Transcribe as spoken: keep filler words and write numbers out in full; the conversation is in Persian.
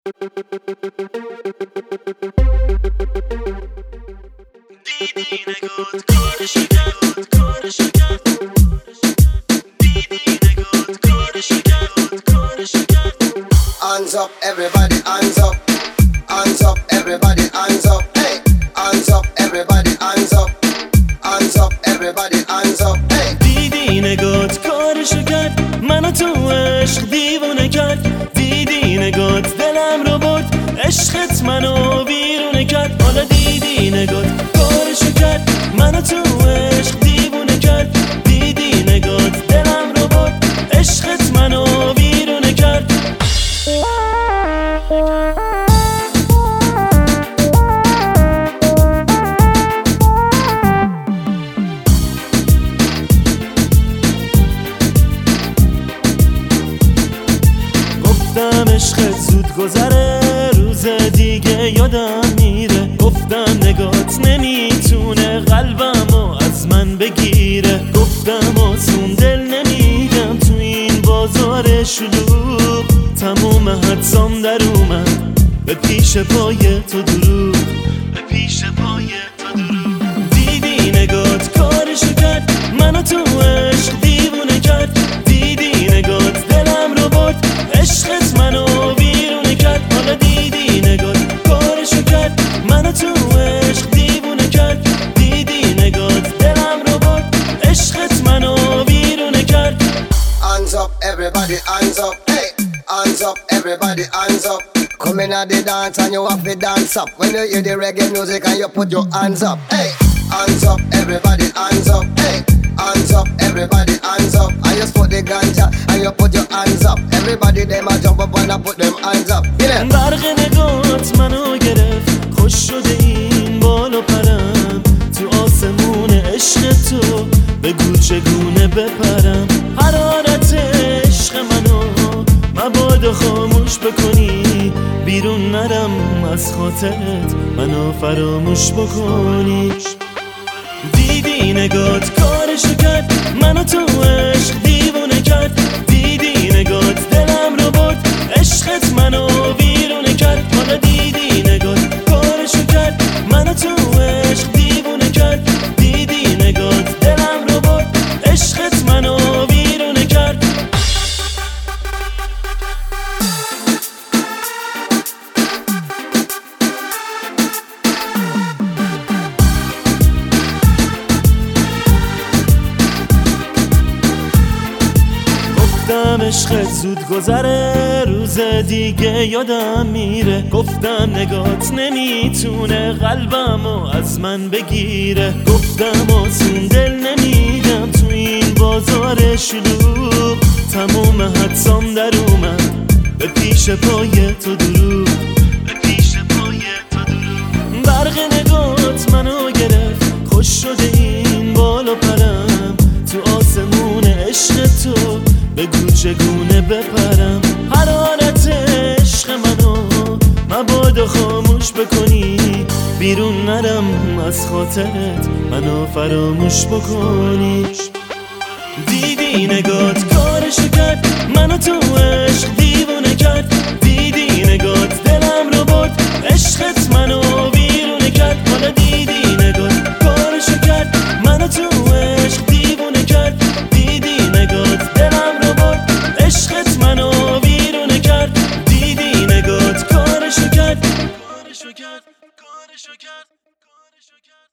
دیدی نگات کارشو کرد کارشو کرد دیدی نگات کارشو کرد کارشو کرد. Hands up, everybody, hands up. Hands up, everybody, hands up. Hey, hands up, everybody, hands up. Hands up, everybody, hands up. Hey. دیدی نگات کارشو کرد، منو تو عشق دیوونه کرد. دیدی نگات دلم رو برد، عشقت منو بیرونه کرد. حالا دیدی نگات کارشو کرد، منو تو عشق دیوونه کرد. دیدی نگات دلم رو برد، عشقت منو بیرونه کرد. گفتم عشقت زود گذره، روز دیگه یادم میره. گفتم نگات نمیتونه قلبمو از من بگیره. گفتم آسون دل نمیدم تو این بازار شلوغ. تموم حدسام در اومد به پیش پای تو دروغ، به پیش پای تو دروغ. دیدی نگات کارشو کرد، منو تو عشق دیوونه کرد. دیدی نگات دلم رو برد، عشقت منو بیرونه کرد. حالا دیدی نگات کارشو کرد، منو تو عشق دیوونه کرد. دیدی نگات دلم رو برد، عشقت منو بیرونه کرد. Hands up, everybody, hands up. Hey, hands up, everybody, hands up. Come in at the dance and you have to dance up. When you hear the reggae music and you put your hands up. Hey, hands up, everybody, hands up. Hey, hands up, everybody, hands up. And you put the ganja and you put your hands up. Everybody them a jump up and a put them hands up. Yeah. برق نگات منو گرفت، خوش شده این بال و پرم. تو آسمون عشق تو بگو چگونه بپرم. حرارت عشق منو مبادا خاموش بکنی، بیرون نرم از خاطرت منو فراموش بکنی. دیدی نگات کارشو کرد، منو تو عشق دیوونه کرد. دیدی نگات دلم رو برد، عشقت منو بیرونه کرد. حالا دیدی نگات کارشو کرد، منو تو عشق دیوونه کرد. دیدی نگات دلم رو برد، عشقت منو بیرونه کرد. گفتم عشقت زود گذره، روز دیگه یادم میره. گفتم نگات نمیتونه قلبمو از من بگیره. گفتم آسون دل نمیدم تو این بازار شلوغ. تموم حدسام در اومد به پیش پای تو دروغ، به پیش پای تو دروغ. برق نگات منو گرفت، خوش شده این بال و پرم. تو آسمون عشق تو بگو چگونه بپرم. حرارت عشق منو مبادا خاموش بکنی، بیرون نرم از خاطرت منو فراموش بکنی. دیدی نگات کارشو کرد، منو تو عشق دیوونه کرد. دیدی نگات دلم رو برد، عشقت منو بیرونه کرد. حالا دیدی نگات کارشو کرد، منو تو عشق دیوونه کرد. دیدی نگات دلم رو برد، عشقت منو بیرونه کرد. دیدی نگات کارشو کرد، کارشو کرد، کارشو کرد، کارشو کرد.